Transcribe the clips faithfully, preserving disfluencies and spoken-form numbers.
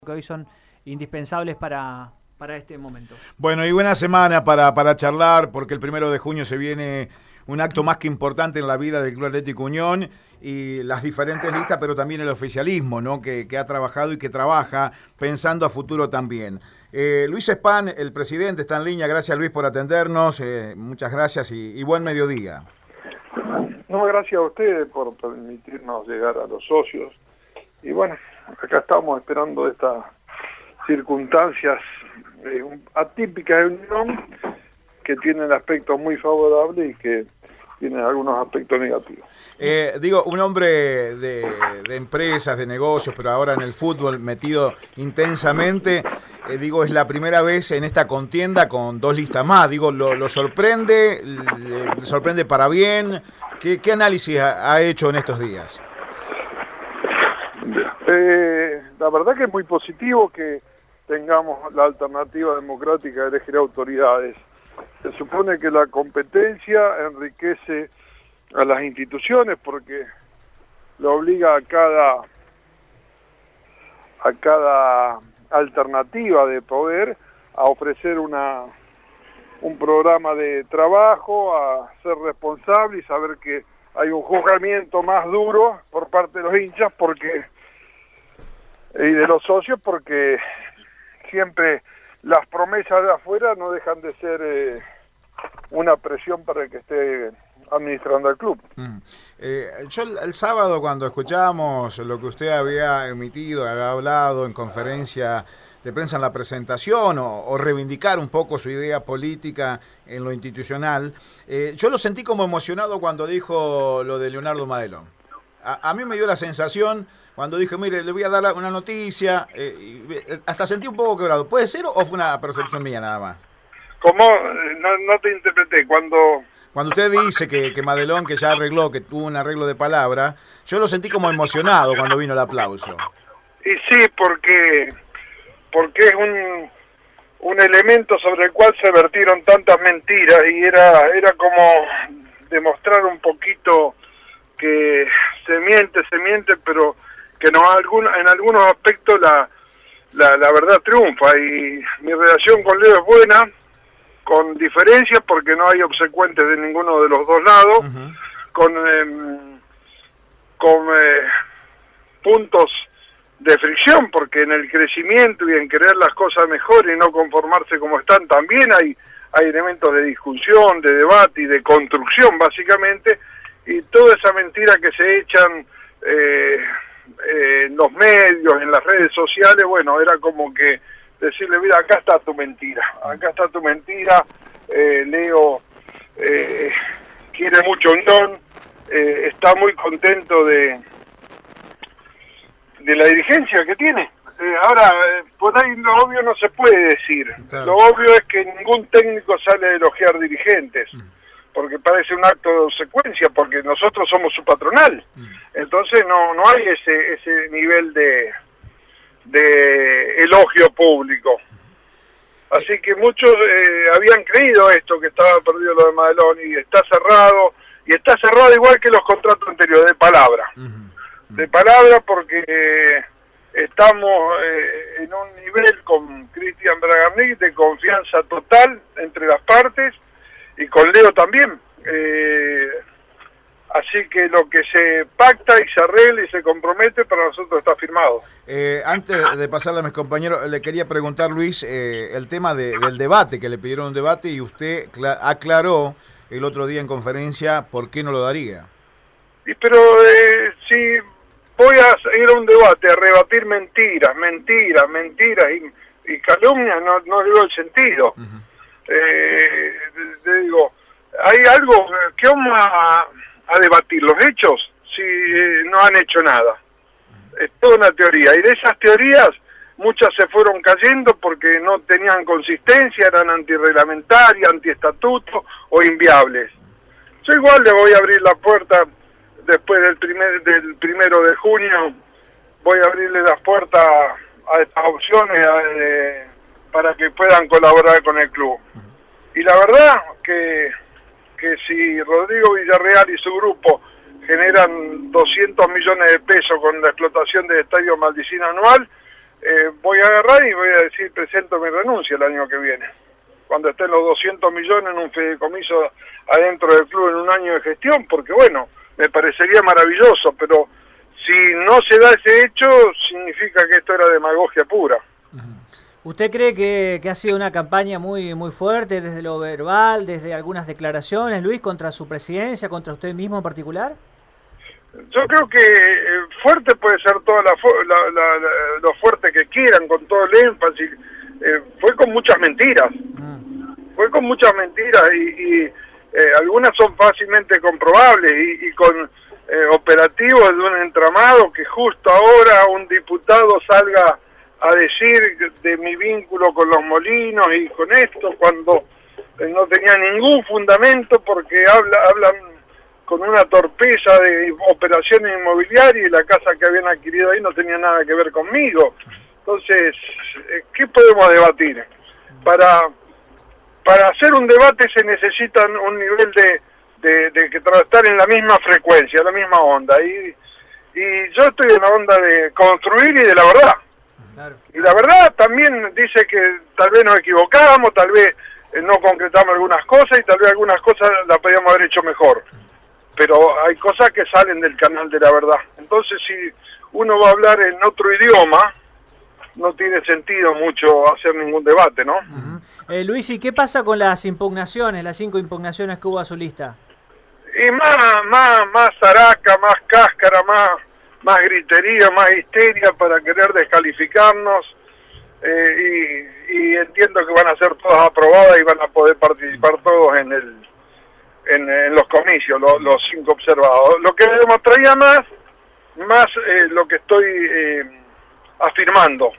que hoy son indispensables para, para este momento. Bueno, y buena semana para, para charlar, porque el primero de junio se viene un acto más que importante en la vida del Club Atlético Unión y las diferentes listas, pero también el oficialismo, ¿no? que, que ha trabajado y que trabaja pensando a futuro también. Eh, Luis Spahn, el presidente, está en línea. Gracias, Luis, por atendernos. Eh, muchas gracias y, y buen mediodía. No, gracias a ustedes por permitirnos llegar a los socios. Y bueno, acá estamos esperando estas circunstancias eh, atípicas de unión que tienen aspectos muy favorables y que tienen algunos aspectos negativos. Eh, digo, un hombre de, de empresas, de negocios, pero ahora en el fútbol metido intensamente, eh, digo, es la primera vez en esta contienda con dos listas más. Digo, ¿lo, lo sorprende? ¿Le, le sorprende para bien? ¿Qué, qué análisis ha, ha hecho en estos días? Eh, la verdad que es muy positivo que tengamos la alternativa democrática de elegir autoridades. Se supone que la competencia enriquece a las instituciones porque lo obliga a cada a cada alternativa de poder a ofrecer una un programa de trabajo, a ser responsable y saber que hay un juzgamiento más duro por parte de los hinchas porque y de los socios, porque siempre las promesas de afuera no dejan de ser eh, una presión para el que esté administrando el club. Mm. Eh, yo el, el sábado, cuando escuchamos lo que usted había emitido, había hablado en conferencia de prensa en la presentación o, o reivindicar un poco su idea política en lo institucional, eh, yo lo sentí como emocionado cuando dijo lo de Leonardo Madelón. A, a mí me dio la sensación cuando dije, mire, le voy a dar una noticia, eh, y, eh, hasta sentí un poco quebrado. ¿Puede ser o fue una percepción mía nada más? ¿Cómo? No, no te interpreté. Cuando Cuando usted dice que, que Madelón, que ya arregló, que tuvo un arreglo de palabra, yo lo sentí como emocionado cuando vino el aplauso. Y sí, porque porque es un un elemento sobre el cual se vertieron tantas mentiras y era era como demostrar un poquito que se miente, se miente, pero que no en algunos aspectos la, la la verdad triunfa y mi relación con Leo es buena, con diferencias porque no hay obsecuentes de ninguno de los dos lados, uh-huh. con eh, con eh, puntos de fricción porque en el crecimiento y en querer las cosas mejor y no conformarse como están también hay hay elementos de discusión, de debate y de construcción básicamente, y toda esa mentira que se echan eh, eh, en los medios, en las redes sociales, bueno, era como que decirle, mira, acá está tu mentira, acá está tu mentira, eh, Leo eh, quiere mucho Unión, eh, está muy contento de de la dirigencia que tiene. Eh, ahora, eh, por ahí lo obvio no se puede decir, claro. Lo obvio es que ningún técnico sale a elogiar dirigentes, mm. porque parece un acto de obsecuencia, porque nosotros somos su patronal, mm. entonces no no hay ese ese nivel de de elogio público. Así que muchos eh, habían creído esto, que estaba perdido lo de Madelón, y está cerrado, y está cerrado igual que los contratos anteriores, de palabra. Uh-huh. Uh-huh. De palabra porque eh, estamos eh, en un nivel con Cristian Bragarnik de confianza total entre las partes, y con Leo también. Eh, Así que lo que se pacta y se arregla y se compromete para nosotros está firmado. Eh, antes de pasarle a mis compañeros, le quería preguntar, Luis, eh, el tema de, del debate, que le pidieron un debate y usted aclaró el otro día en conferencia por qué no lo daría. Y pero eh, si voy a ir a un debate, a rebatir mentiras, mentiras, mentiras y, y calumnias, no, no digo el sentido. Uh-huh. eh, te digo, hay algo que vamos a... a debatir los hechos si eh, no han hecho nada. Es toda una teoría, y de esas teorías muchas se fueron cayendo porque no tenían consistencia, eran antirreglamentarias, antiestatuto o inviables. Yo igual le voy a abrir la puerta después del primer del primero de junio, voy a abrirle las puertas a estas opciones a, eh, para que puedan colaborar con el club. Y la verdad que que si Rodrigo Villarreal y su grupo generan doscientos millones de pesos con la explotación del Estadio Maldicina anual, eh, voy a agarrar y voy a decir, presento mi renuncia el año que viene, cuando estén los doscientos millones en un fideicomiso adentro del club en un año de gestión, porque bueno, me parecería maravilloso, pero si no se da ese hecho, significa que esto era demagogia pura. ¿Usted cree que, que ha sido una campaña muy muy fuerte desde lo verbal, desde algunas declaraciones, Luis, contra su presidencia, contra usted mismo en particular? Yo creo que eh, fuerte puede ser toda la, la, la, la lo fuerte que quieran, con todo el énfasis. Eh, fue con muchas mentiras. Mm. Fue con muchas mentiras y, y eh, algunas son fácilmente comprobables y, y con eh, operativos de un entramado que justo ahora un diputado salga a decir de mi vínculo con los molinos y con esto, cuando eh, no tenía ningún fundamento, porque habla, hablan con una torpeza de operaciones inmobiliarias y la casa que habían adquirido ahí no tenía nada que ver conmigo. Entonces, ¿qué podemos debatir? Para para hacer un debate se necesita un nivel de, de, de que estar en la misma frecuencia, la misma onda. Y, y yo estoy en la onda de construir y de la verdad. Claro. Y la verdad también dice que tal vez nos equivocamos, tal vez eh, no concretamos algunas cosas y tal vez algunas cosas las podríamos haber hecho mejor. Pero hay cosas que salen del canal de la verdad. Entonces, si uno va a hablar en otro idioma, no tiene sentido mucho hacer ningún debate, ¿no? Uh-huh. eh, Luis, ¿y qué pasa con las impugnaciones, las cinco impugnaciones que hubo a su lista? Y más, más, más zaraca, más cáscara, más, más gritería, más histeria para querer descalificarnos. Eh, y, y entiendo que van a ser todas aprobadas y van a poder participar todos en el en, en los comicios, lo, los cinco observados. Lo que me demostraría más, más eh, lo que estoy eh, afirmando.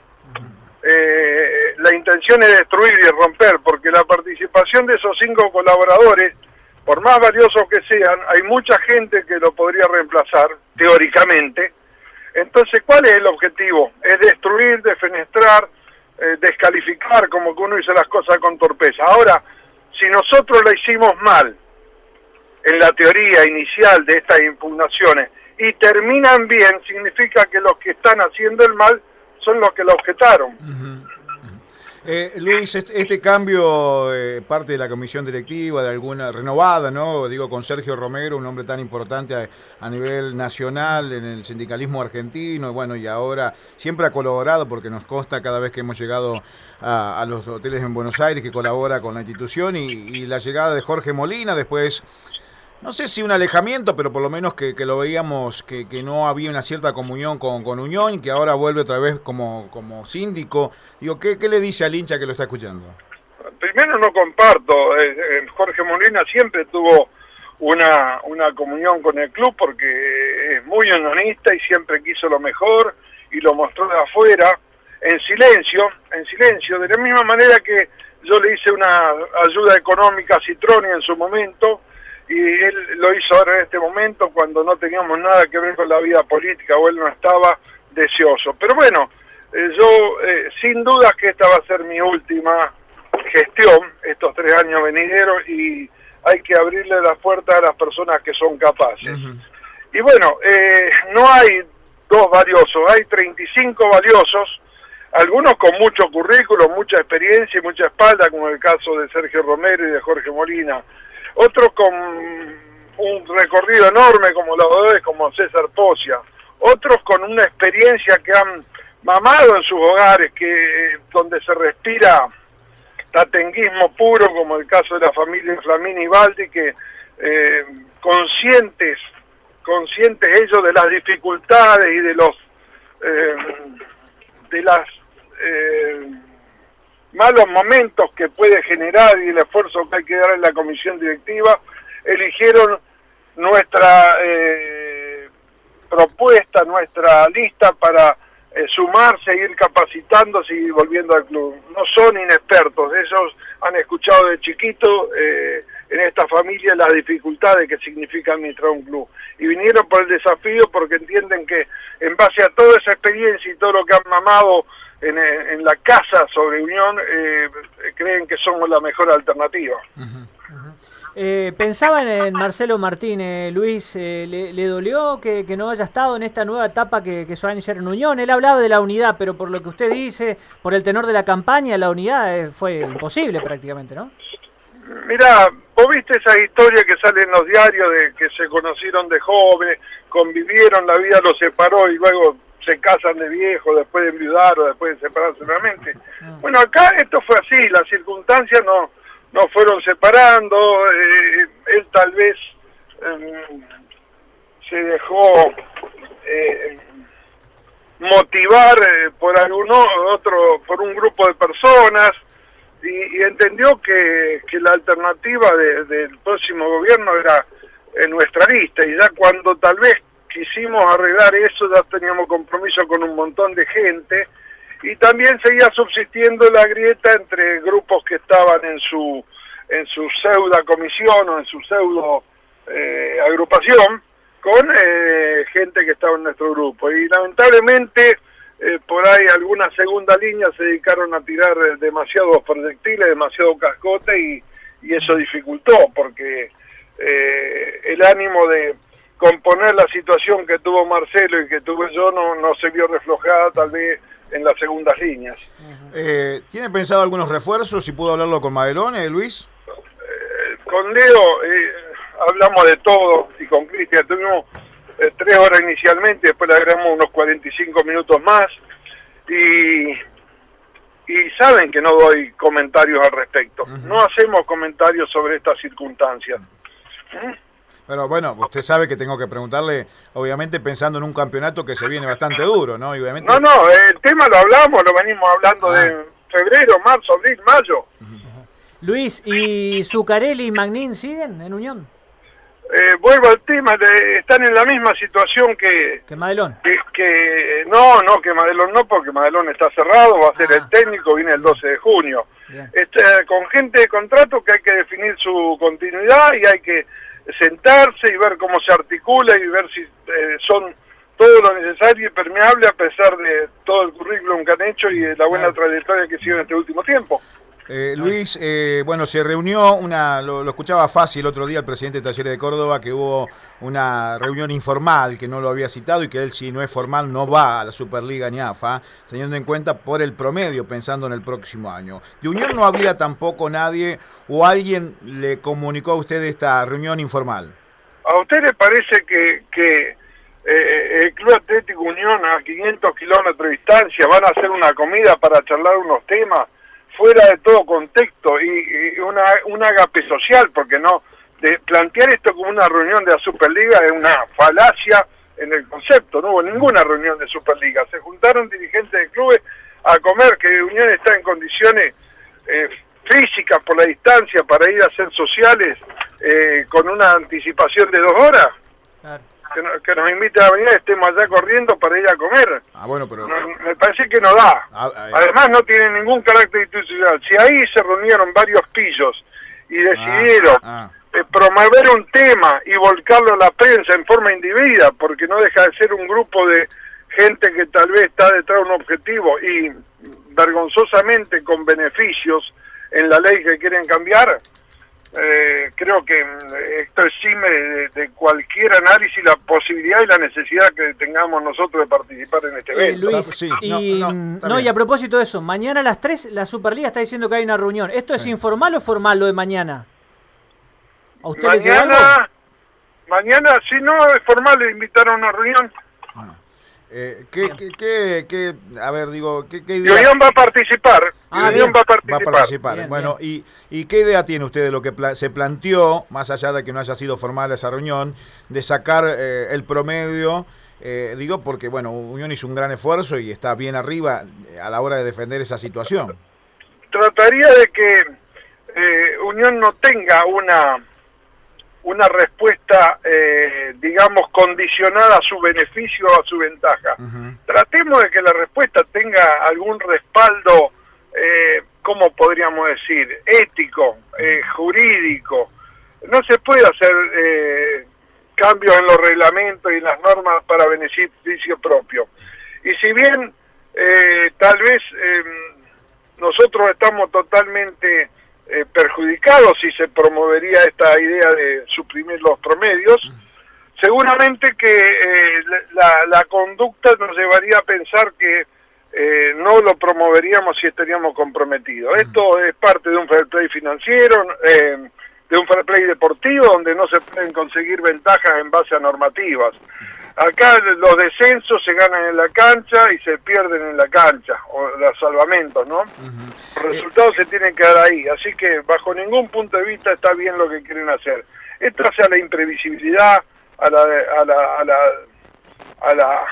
Eh, la intención es destruir y romper, porque la participación de esos cinco colaboradores, por más valiosos que sean, hay mucha gente que lo podría reemplazar, teóricamente. Entonces, ¿cuál es el objetivo? Es destruir, defenestrar, eh, descalificar, como que uno hizo las cosas con torpeza. Ahora, si nosotros la hicimos mal, en la teoría inicial de estas impugnaciones, y terminan bien, significa que los que están haciendo el mal son los que lo objetaron. Uh-huh. Eh, Luis, este, este cambio, eh, parte de la comisión directiva, de alguna renovada, ¿no? Digo, con Sergio Romero, un hombre tan importante a, a nivel nacional en el sindicalismo argentino, y bueno, y ahora siempre ha colaborado, porque nos consta cada vez que hemos llegado a, a los hoteles en Buenos Aires, que colabora con la institución, y, y la llegada de Jorge Molina, después, no sé si un alejamiento, pero por lo menos que, que lo veíamos, que, que no había una cierta comunión con, con Unión, y que ahora vuelve otra vez como, como síndico. Digo, ¿qué, ¿qué le dice al hincha que lo está escuchando? Primero, no comparto. Eh, Jorge Molina siempre tuvo una, una comunión con el club porque es muy unionista y siempre quiso lo mejor y lo mostró de afuera, en silencio, en silencio, de la misma manera que yo le hice una ayuda económica a Citroni en su momento, y él lo hizo ahora en este momento cuando no teníamos nada que ver con la vida política, o él no estaba deseoso. Pero bueno, eh, yo eh, sin duda que esta va a ser mi última gestión, estos tres años venideros, y hay que abrirle las puertas a las personas que son capaces. Uh-huh. Y bueno, eh, no hay dos valiosos, hay treinta y cinco valiosos, algunos con mucho currículo, mucha experiencia y mucha espalda, como el caso de Sergio Romero y de Jorge Molina. Otros con un recorrido enorme como los dos, como César Pocia. Otros con una experiencia que han mamado en sus hogares, que donde se respira tatenguismo puro, como el caso de la familia Flamini y Baldi, que eh, conscientes, conscientes ellos de las dificultades y de los eh, de las eh, malos momentos que puede generar y el esfuerzo que hay que dar en la comisión directiva, eligieron nuestra eh, propuesta, nuestra lista para eh, sumarse, ir capacitándose y volviendo al club. No son inexpertos, ellos han escuchado de chiquito eh, en esta familia las dificultades que significa administrar un club. Y vinieron por el desafío porque entienden que en base a toda esa experiencia y todo lo que han mamado En, en la casa sobre Unión, eh, creen que somos la mejor alternativa. Uh-huh. Eh, pensaba en, en Marcelo Martínez, Luis, eh, ¿le, ¿le dolió que, que no haya estado en esta nueva etapa que, que se va a iniciar en Unión? Él hablaba de la unidad, pero por lo que usted dice, por el tenor de la campaña, la unidad eh, fue imposible prácticamente, ¿no? Mirá, vos viste esa historia que sale en los diarios de que se conocieron de jóvenes, convivieron, la vida los separó y luego se casan de viejo, después de enviudar o después de separarse nuevamente. Ah. Bueno, acá esto fue así, las circunstancias no... nos fueron separando, eh, él tal vez eh, se dejó eh, motivar eh, por alguno otro, por un grupo de personas y, y entendió que, que la alternativa de, del próximo gobierno era en nuestra lista, y ya cuando tal vez quisimos arreglar eso ya teníamos compromiso con un montón de gente. Y también seguía subsistiendo la grieta entre grupos que estaban en su en su pseudo comisión o en su pseudo eh, agrupación con eh, gente que estaba en nuestro grupo. Y lamentablemente eh, por ahí algunas segunda líneas se dedicaron a tirar demasiados proyectiles, demasiado cascote y, y eso dificultó porque eh, el ánimo de componer la situación que tuvo Marcelo y que tuve yo no, no se vio reflejada tal vez en las segundas líneas. Eh, ¿Tiene pensado algunos refuerzos? Si pudo hablarlo con Madelón, eh, Luis. Eh, con Leo eh, hablamos de todo y con Cristian tuvimos eh, tres horas inicialmente, después le agregamos unos cuarenta y cinco minutos más y, y saben que no doy comentarios al respecto. Uh-huh. No hacemos comentarios sobre estas circunstancias. ¿Mm? Pero bueno, usted sabe que tengo que preguntarle, obviamente pensando en un campeonato que se viene bastante duro, ¿no? Y obviamente... No, no, el tema lo hablamos, lo venimos hablando ah. de febrero, marzo, abril, mayo. Uh-huh. Luis, ¿y Zuccarelli y Magnin siguen en Unión? Eh, vuelvo al tema, de, están en la misma situación que... ¿Que Madelón? Que, que, no, no, que Madelón no, porque Madelón está cerrado, va a ser ah. el técnico, viene el doce de junio. Este, con gente de contrato que hay que definir su continuidad y hay que sentarse y ver cómo se articula y ver si eh, son todo lo necesario y permeable a pesar de todo el currículum que han hecho y de la buena trayectoria que hicieron en este último tiempo. Eh, Luis, eh, bueno, se reunió una, lo, lo escuchaba fácil el otro día el presidente de Talleres de Córdoba, que hubo una reunión informal, que no lo había citado y que él, si no es formal, no va a la Superliga ni A F A, teniendo en cuenta por el promedio, pensando en el próximo año. De Unión no había tampoco nadie, o alguien le comunicó a usted esta reunión informal. ¿A usted le parece que, que eh, el Club Atlético Unión a quinientos kilómetros de distancia van a hacer una comida para charlar unos temas fuera de todo contexto y, y una, un agape social? Porque no, de plantear esto como una reunión de la Superliga es una falacia en el concepto. No hubo ninguna reunión de Superliga, se juntaron dirigentes de clubes a comer, que Unión está en condiciones eh, físicas por la distancia para ir a hacer sociales eh, con una anticipación de dos horas. Claro. Que, no, que nos invite a venir, estemos allá corriendo para ir a comer. Ah, bueno, pero... No, me parece que no da. Ah, Además no tiene ningún carácter institucional. Si ahí se reunieron varios pillos y decidieron ah, ah. Eh, promover un tema y volcarlo a la prensa en forma indebida, porque no deja de ser un grupo de gente que tal vez está detrás de un objetivo y vergonzosamente con beneficios en la ley que quieren cambiar, Eh, creo que esto exime de, de cualquier análisis la posibilidad y la necesidad que tengamos nosotros de participar en este evento. Eh, Luis, sí, y, no, no, no, y a propósito de eso, mañana a las tres la Superliga está diciendo que hay una reunión. ¿Esto es sí. informal o formal lo de mañana? ¿A usted mañana, le algo? Mañana, si no es formal, le invitaron a una reunión. Ah. Eh, ¿qué, qué, qué, qué, a ver, digo, ¿qué, qué idea? Unión va a participar. Ah, Unión va a participar. Va a participar. Bien, bueno, bien. Y, ¿y qué idea tiene usted de lo que pla se planteó, más allá de que no haya sido formal esa reunión, de sacar eh, el promedio? Eh, digo, porque, bueno, Unión hizo un gran esfuerzo y está bien arriba a la hora de defender esa situación. Trataría de que eh, Unión no tenga una... una respuesta, eh, digamos, condicionada a su beneficio o a su ventaja. Uh-huh. Tratemos de que la respuesta tenga algún respaldo, eh, ¿cómo podríamos decir? Ético, eh, jurídico. No se puede hacer eh, cambios en los reglamentos y las normas para beneficio propio. Y si bien eh, tal vez eh, nosotros estamos totalmente eh, perjudicados si se promovería esta idea de suprimir los promedios. Seguramente que eh, la, la conducta nos llevaría a pensar que eh, no lo promoveríamos si estaríamos comprometidos. Esto es parte de un fair play financiero, eh, de un fair play deportivo, donde no se pueden conseguir ventajas en base a normativas. Acá los descensos se ganan en la cancha y se pierden en la cancha, o los salvamentos, ¿no? Uh-huh. Los resultados se tienen que dar ahí, así que bajo ningún punto de vista está bien lo que quieren hacer. Esto hace a la imprevisibilidad, a la... A la, a la, a la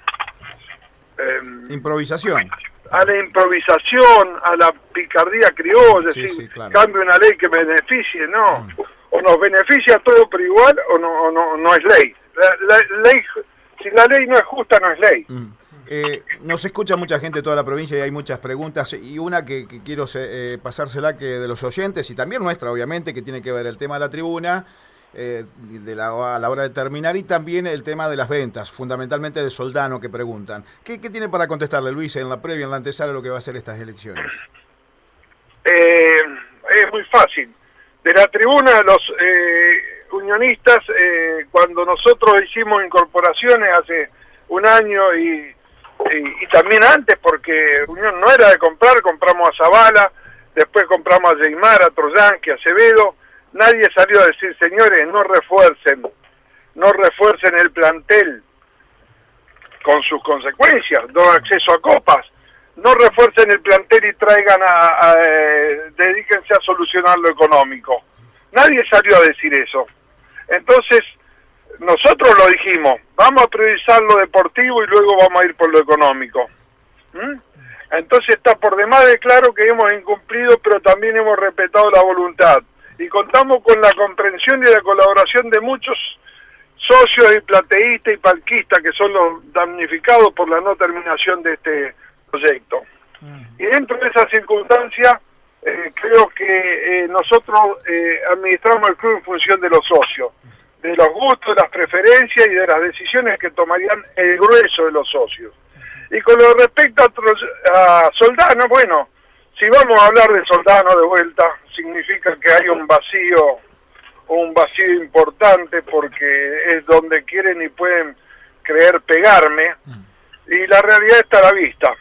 eh, improvisación. A la improvisación, a la picardía criolla, sí, es sí, decir, claro. Cambio una ley que beneficie, no. Mm. O nos beneficia a todos por igual o no, o no, no es ley. La, la ley. Si la ley no es justa, no es ley. Mm. Eh, nos escucha mucha gente de toda la provincia y hay muchas preguntas, y una que, que quiero eh, pasársela, que de los oyentes y también nuestra, obviamente, que tiene que ver el tema de la tribuna, eh, de la, a la hora de terminar, y también el tema de las ventas, fundamentalmente de Soldano, que preguntan. ¿Qué, qué tiene para contestarle, Luis, en la previa, en la antesala, lo que va a ser estas elecciones? Eh, es muy fácil. De la tribuna, los eh, unionistas, eh, cuando nosotros hicimos incorporaciones hace un año y, y, y también antes, porque Unión no era de comprar, compramos a Zavala, después compramos a Yeimar, a Troyanqui, a Acevedo. Nadie salió a decir, señores, no refuercen, no refuercen el plantel con sus consecuencias, no acceso a copas, no refuercen el plantel y traigan a, a, a eh, dedíquense a solucionar lo económico. Nadie salió a decir eso. Entonces, nosotros lo dijimos, vamos a priorizar lo deportivo y luego vamos a ir por lo económico. ¿Mm? Entonces está por demás de claro que hemos incumplido, pero también hemos respetado la voluntad. Y contamos con la comprensión y la colaboración de muchos socios y plateístas y palquistas que son los damnificados por la no terminación de este proyecto. Mm. Y dentro de esa circunstancia, eh, creo que eh, nosotros eh, administramos el club en función de los socios, de los gustos, de las preferencias y de las decisiones que tomarían el grueso de los socios. Y con lo respecto a, a Soldano, bueno, si vamos a hablar de Soldano de vuelta, significa que hay un vacío, un vacío importante, porque es donde quieren y pueden creer pegarme, y la realidad está a la vista.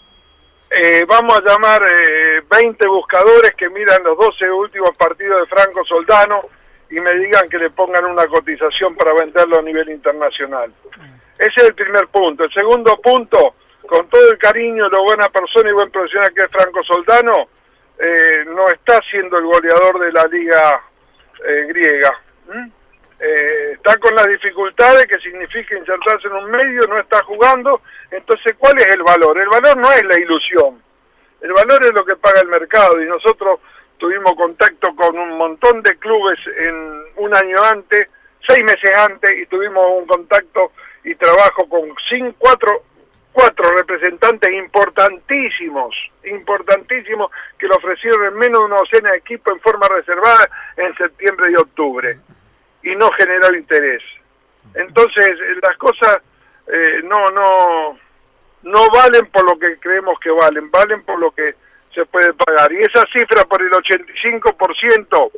Eh, vamos a llamar eh, veinte buscadores que miran los doce últimos partidos de Franco Soldano y me digan que le pongan una cotización para venderlo a nivel internacional. Ese es el primer punto. El segundo punto, con todo el cariño, lo buena persona y buen profesional que es Franco Soldano, eh, no está siendo el goleador de la liga eh, griega. ¿Mm? Eh, está con las dificultades que significa insertarse en un medio, no está jugando. Entonces, ¿cuál es el valor? El valor no es la ilusión, el valor es lo que paga el mercado, y nosotros tuvimos contacto con un montón de clubes en un año antes, seis meses antes, y tuvimos un contacto y trabajo con cinco, cuatro, cuatro representantes importantísimos, importantísimos, que lo ofrecieron en menos de una docena de equipos en forma reservada en septiembre y octubre, y no generó interés. Entonces, las cosas eh, no, no, no valen por lo que creemos que valen, valen por lo que se puede pagar. Y esa cifra por el ochenta y cinco por ciento,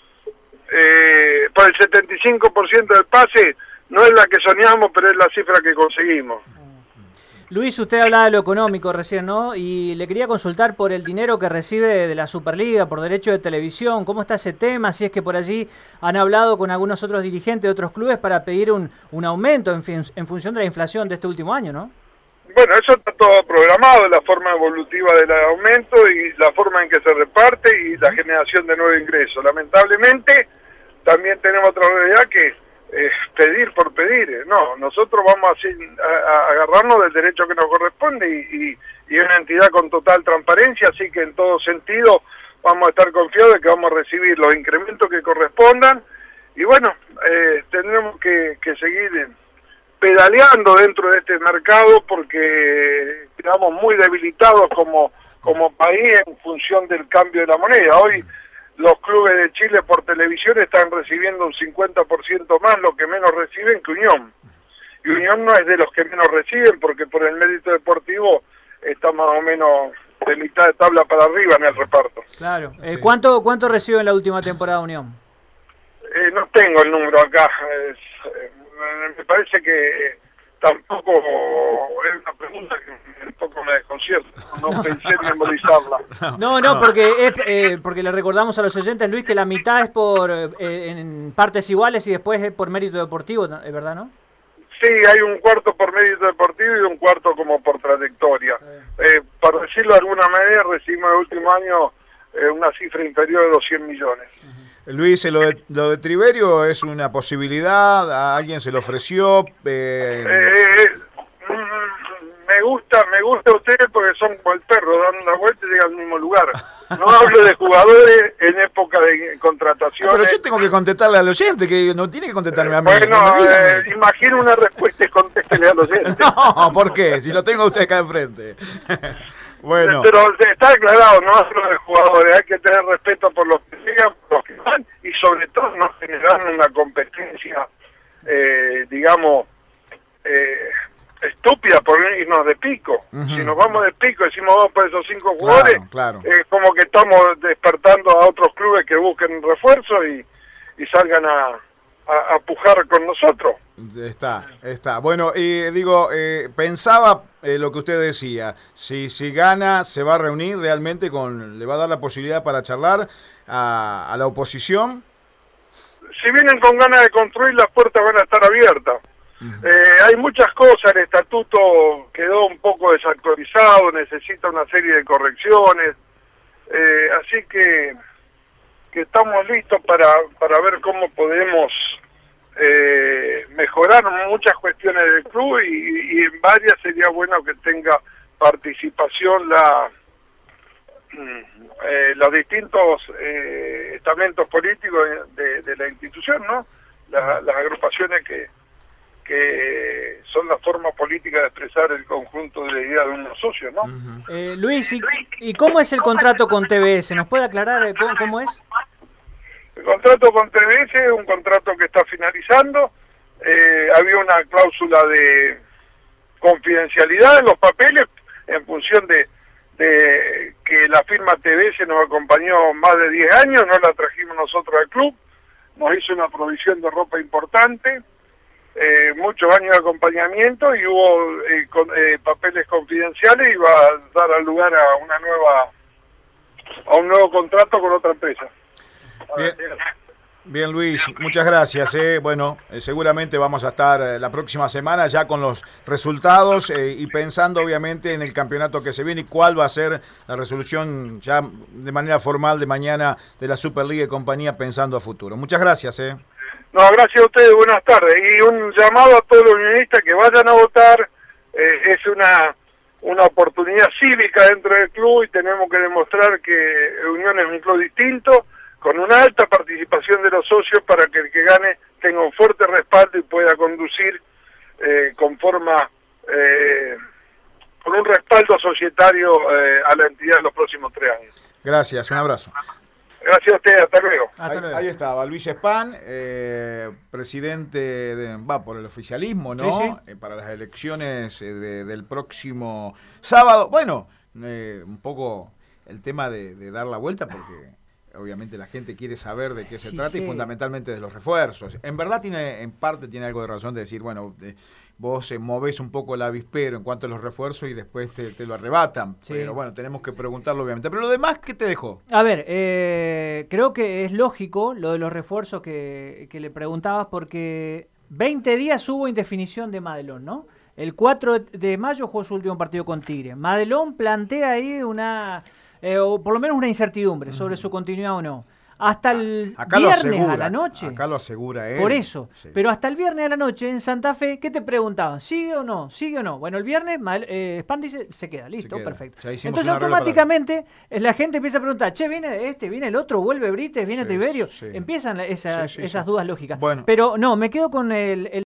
eh, por el setenta y cinco por ciento del pase, no es la que soñamos, pero es la cifra que conseguimos. Luis, usted hablaba de lo económico recién, ¿no? Y le quería consultar por el dinero que recibe de la Superliga, por derecho de televisión. ¿Cómo está ese tema? Si es que por allí han hablado con algunos otros dirigentes de otros clubes para pedir un, un aumento en, fin, en función de la inflación de este último año, ¿no? Bueno, eso está todo programado, la forma evolutiva del aumento y la forma en que se reparte y la generación de nuevos ingresos. Lamentablemente, también tenemos otra realidad que Eh, pedir por pedir. No, nosotros vamos a, a, a agarrarnos del derecho que nos corresponde y, y, y una entidad con total transparencia, así que en todo sentido vamos a estar confiados de que vamos a recibir los incrementos que correspondan y bueno, eh, tendremos que, que seguir pedaleando dentro de este mercado porque quedamos muy debilitados como, como país en función del cambio de la moneda. Hoy los clubes de Chile por televisión están recibiendo un cincuenta por ciento más lo que menos reciben que Unión. Y Unión no es de los que menos reciben porque por el mérito deportivo está más o menos de mitad de tabla para arriba en el reparto. Claro. Eh, Sí. ¿Cuánto cuánto recibe en la última temporada Unión? Eh, no tengo el número acá. Es, eh, me parece que tampoco es una pregunta que un poco me desconcierta. No pensé en memorizarla. No, no, porque es, eh, porque le recordamos a los oyentes, Luis, que la mitad es por eh, en partes iguales y después es por mérito deportivo, ¿es verdad, no? Sí, hay un cuarto por mérito deportivo y un cuarto como por trayectoria. Eh, para decirlo de alguna manera, recibimos el último año eh, una cifra inferior de los cien millones. Luis, lo de, lo de Triverio es una posibilidad, a alguien se lo ofreció. Eh... Eh, mm, me gusta, me gusta ustedes porque son como el perro, dan una vuelta y llegan al mismo lugar. No hablo de jugadores en época de contrataciones. Pero yo tengo que contestarle al oyente, que no tiene que contestarme a mí. Bueno, no me digan. eh, imagino una respuesta y contéstele al oyente. No, ¿por qué? Si lo tengo a usted acá enfrente. Bueno. Pero está aclarado, no hablo de jugadores, hay que tener respeto por los que llegan, por los que van, y sobre todo no generar una competencia, eh, digamos, eh, estúpida por irnos de pico. Uh-huh. Si nos vamos de pico, decimos vamos por esos cinco jugadores, claro, claro. es como que estamos despertando a otros clubes que busquen refuerzo y, y salgan a, a, a pujar con nosotros. Está, está. Bueno, y digo, eh, pensaba eh, lo que usted decía, si, si gana, se va a reunir realmente con, le va a dar la posibilidad para charlar a, a la oposición. Si vienen con ganas de construir, las puertas van a estar abiertas. Uh-huh. Eh, hay muchas cosas, el estatuto quedó un poco desactualizado, necesita una serie de correcciones, eh, así que, que estamos listos para, para ver cómo podemos eh, mejorar muchas cuestiones del club y, y en varias sería bueno que tenga participación la eh, los distintos eh, estamentos políticos de, de la institución, ¿no? La, las agrupaciones que que son la forma política de expresar el conjunto de ideas de unos socios, ¿no? Uh-huh. eh, Luis, ¿y, ¿y cómo es el contrato con T V S? ¿Nos puede aclarar cómo, cómo es? El contrato con T V S es un contrato que está finalizando. Eh, había una cláusula de confidencialidad en los papeles en función de, de que la firma T V S nos acompañó más de diez años, no la trajimos nosotros al club, nos hizo una provisión de ropa importante. Eh, muchos años de acompañamiento y hubo eh, con, eh, papeles confidenciales y va a dar lugar a una nueva a un nuevo contrato con otra empresa. Bien, bien Luis, muchas gracias. Eh. Bueno, eh, seguramente vamos a estar eh, la próxima semana ya con los resultados eh, y pensando obviamente en el campeonato que se viene y cuál va a ser la resolución ya de manera formal de mañana de la Superliga y compañía pensando a futuro. Muchas gracias. Eh. No, gracias a ustedes, buenas tardes. Y un llamado a todos los unionistas que vayan a votar. Eh, es una una oportunidad cívica dentro del club y tenemos que demostrar que Unión es un club distinto, con una alta participación de los socios para que el que gane tenga un fuerte respaldo y pueda conducir eh, con forma, eh, con un respaldo societario eh, a la entidad en los próximos tres años. Gracias, un abrazo. Gracias a ustedes, hasta luego. Ahí, ahí estaba Luis Span, eh, presidente de, va por el oficialismo, ¿no? Sí, sí. Eh, para las elecciones eh, de, del próximo sábado. Bueno, eh, un poco el tema de, de dar la vuelta, porque obviamente la gente quiere saber de qué se sí, trata sí. y fundamentalmente de los refuerzos. En verdad tiene, en parte tiene algo de razón de decir, bueno, de, vos eh, movés un poco el avispero en cuanto a los refuerzos y después te, te lo arrebatan. Sí. Pero bueno, tenemos que preguntarlo obviamente. Pero lo demás, ¿qué te dejó? A ver, eh, creo que es lógico lo de los refuerzos que, que le preguntabas, porque veinte días hubo indefinición de Madelón, ¿no? El cuatro de mayo jugó su último partido con Tigre. Madelón plantea ahí una, eh, o por lo menos una incertidumbre sobre su continuidad o no. Hasta el acá viernes asegura, a la noche. Acá lo asegura él. Por eso. Sí. Pero hasta el viernes a la noche en Santa Fe, ¿qué te preguntaban? ¿Sigue o no? ¿Sigue o no? Bueno, el viernes eh, Span dice, se queda, listo, se queda. Perfecto. Entonces automáticamente para... la gente empieza a preguntar, che, viene este, viene el otro, vuelve Brites, viene sí, Triverio. Sí. Empiezan esas, sí, sí, esas sí. dudas lógicas. Bueno. Pero no, me quedo con el... el